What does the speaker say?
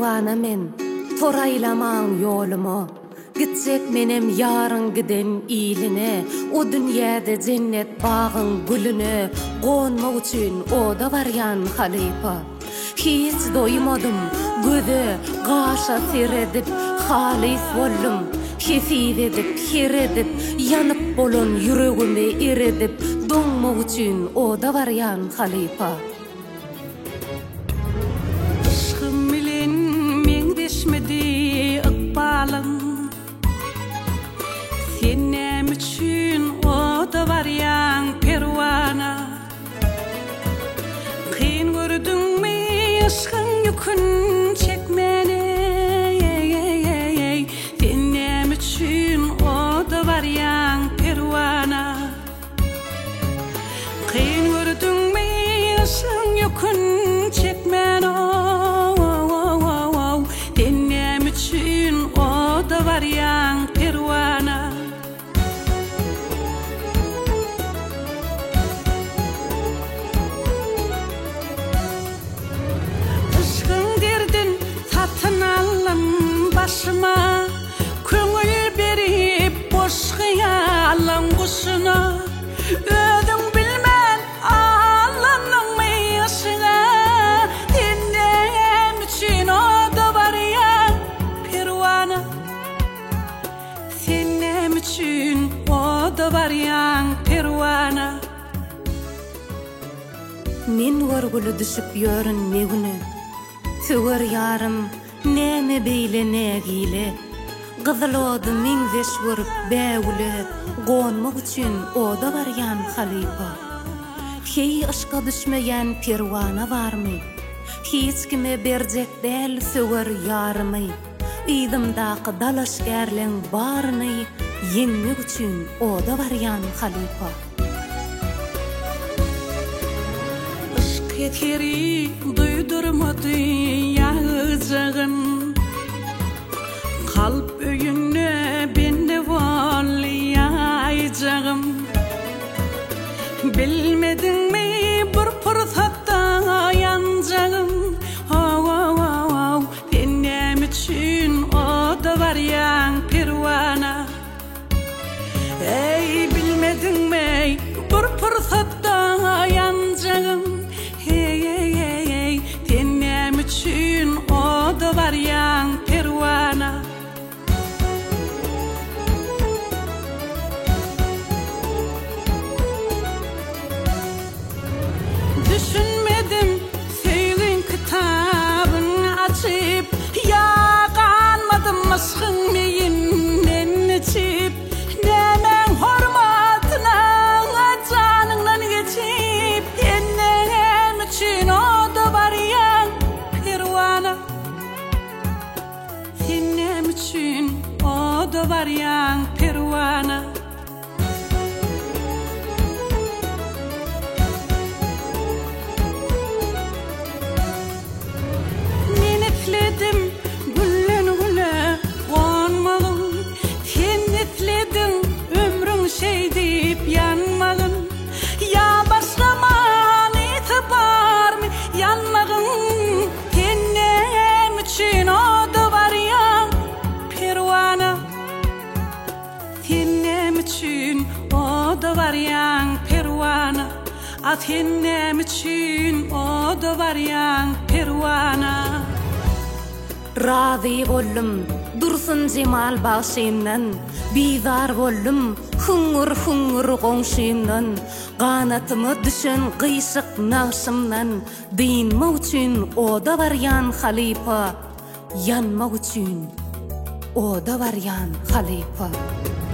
perwana men toraylaman yolumu gitsek menem yarın giden iline o dünyada cennet bağın gülüne gonmak üçün oda varyan halipa hiç doymadım göze gaşa seredip halis boldum hifif edip hiredip yanıp bolon yüreğime iredip donmak üçün oda varyan halipa aşkım bilen mengdeşmedi ıkbalın senem üçün oda varyan perwana kıyın gördün mü aşkın yükün çekmeni senem üçün oda varyan perwana kıyın gördün mü aşkın yükün çekmeni senem üçün oda varyan perwana başıma köngül berip boş hayalın kuşuna ödün bilmen Allah'ın meyasına dinlem için o da var ya pervana dinlem için o da var ya pervana men görgülü düşüp yörünmegini söwer yarım neme beyle negile gızılodu mingzeş vurup bäwle gonmak üçün oda varyan halipa hey aşka düşmeyen perwana varmy hiç kime berjek del söwer yarmy ýdymdaky dalaşgärliň baryny ýengmek üçün oda varyan halipa aşk yeteri duydurmady ýağjagyn kalp öýüne bende bolýajagym bilmedinmi bir pursatda ýanjagym benem üçün oda varyan perwana ey bilmedinmi bir pursatda ýanjagym benem üçün oda varyan perwana düşünmedim söýgün kitabyny açyp ýaganmadım aşkın meýinden içip nemen hormatyna janyňdan geçip ennem üçün oda varyan perwana ennem üçün oda varyan perwana güllen güle gonmalım sen etledin ömrün şey deyip yanmagın ya başlaman itibar mı yanmagın ennem üçün oda varyan perwana ennem üçün oda varyan perwana ennem üçün oda varyan perwana Razi boldum dursun cemal başymdan bizar boldum hungur goňşymdan ganatymy düşen gyşyk naşymdan diýinmek üçün oda varyan halipa yanmak üçün oda varyan halipa